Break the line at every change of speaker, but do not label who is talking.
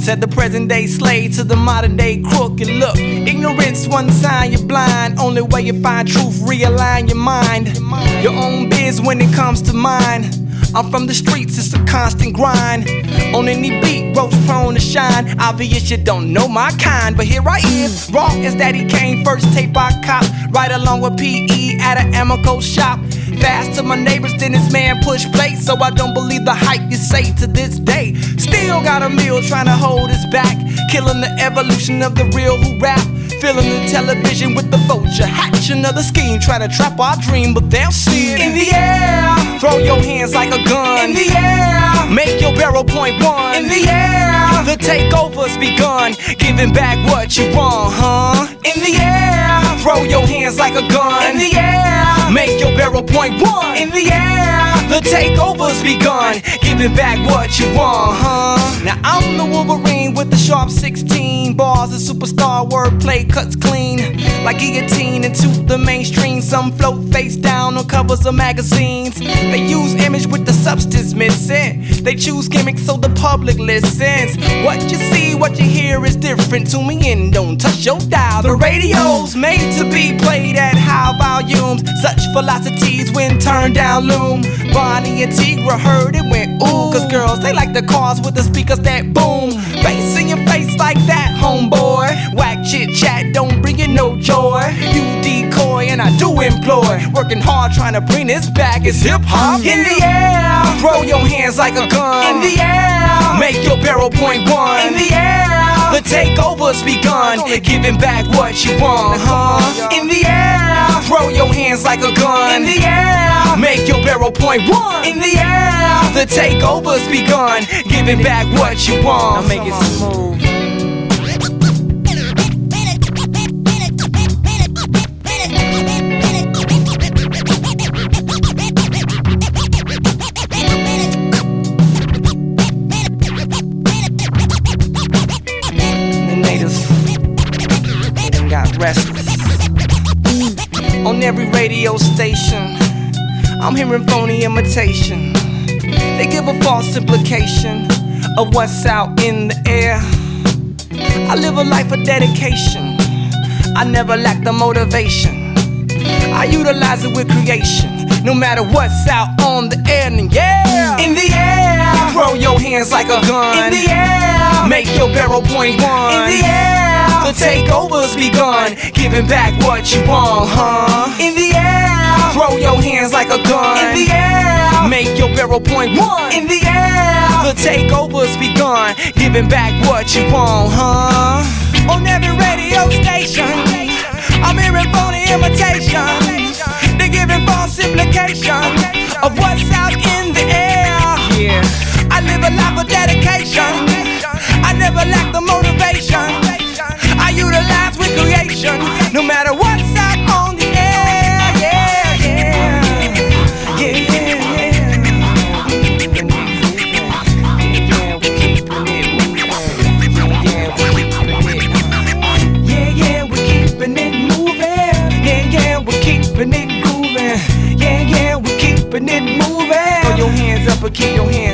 Said the present day slave to the modern day crook. And look, ignorance one sign you're blind. Only way you find truth, realign your mind. Your own biz when it comes to mine. I'm from the streets, it's a constant grind. On any beat, roach prone to shine. Obvious you don't know my kind, but here I am, raw as Daddy Kane. First tape I cop, right along with PE at an Amico shop. Fast to my neighbors, then this man push play. So I don't believe the hype you say to this day. Still got a meal trying to hold us back. Killing the evolution of the real who rap. Filling the television with the vulture. Hatch another scheme, trying to trap our dream, but they'll see it. In the air, throw your hands like a gun. In the air, make your barrel point one. In the air, the takeover's begun. Giving back what you want, huh? In the air, throw your hands like a gun. In the air, make your barrel point one. In the air, the takeover's begun. Giving back what you want, huh? Now I'm the Wolverine with the sharp 16 bars. A superstar wordplay cuts clean like guillotine into the mainstream. Some float face down on covers of magazines. They use image with the substance missing. They choose gimmicks so the public listens. What you see, what you hear is different. Tune me in, don't touch your dial. The radio's made to be played at high volumes. Such velocities when turned down loom. Bonnie and Tigra heard it went ooh. Cause girls, they like the cars with the speakers that boom. Bass in your face like that, homeboy. Whack chit chat, don't bring you no joy. You decoy and I do employ. Working hard trying to bring this back. It's hip hop. In the air, throw your hands like a gun. In the air, make your barrel point one. In the air, the takeover's begun. Giving back what you want, huh? In the air, throw your hands like a gun. In the air, make your barrel point one. In the air, the takeover's begun. Giving back what you want. Now make it smooth. Restless. On every radio station, I'm hearing phony imitation. They give a false implication of what's out in the air. I live a life of dedication. I never lack the motivation. I utilize it with creation. No matter what's out on the air, and yeah. In the air, throw your hands like a gun. In the air, make your barrel point one. In the air, the takeover's begun. Giving back what you want, huh? In the air, throw your hands like a gun. In the air, make your barrel point one. In the air, the takeover's begun. Giving back what you want, huh? On every radio station, I'm hearing phony imitation. They're giving false implication of what's out in the air. Yeah, I live a life of dedication. I never lack the motivation. I utilize with creation. No matter what's out on the air. Yeah, yeah, yeah, yeah, yeah. We're keeping it moving. Yeah, yeah, we're keeping it moving. Yeah, yeah, we're keeping it moving. Throw your hands up and keep your hands